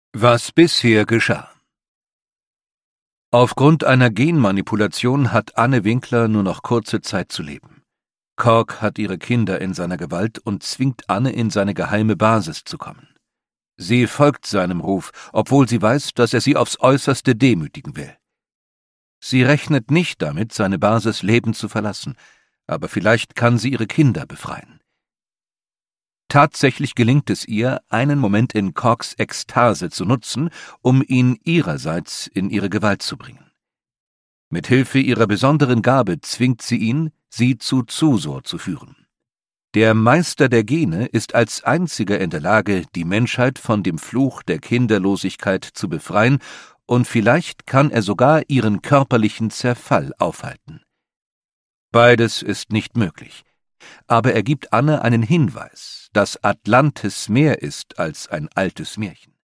Was bisher geschah. Aufgrund einer Genmanipulation hat Anne Winkler nur noch kurze Zeit zu leben. Cork hat ihre Kinder in seiner Gewalt und zwingt Anne in seine geheime Basis zu kommen. Sie folgt seinem Ruf, obwohl sie weiß, dass er sie aufs Äußerste demütigen will. Sie rechnet nicht damit, seine Basis lebend zu verlassen, aber vielleicht kann sie ihre Kinder befreien. Tatsächlich gelingt es ihr, einen Moment in Corks Ekstase zu nutzen, um ihn ihrerseits in ihre Gewalt zu bringen. Mit Hilfe ihrer besonderen Gabe zwingt sie ihn, sie zu Zusor zu führen. Der Meister der Gene ist als einziger in der Lage, die Menschheit von dem Fluch der Kinderlosigkeit zu befreien, und vielleicht kann er sogar ihren körperlichen Zerfall aufhalten. Beides ist nicht möglich. Aber er gibt Anne einen Hinweis, dass Atlantis mehr ist als ein altes Märchen.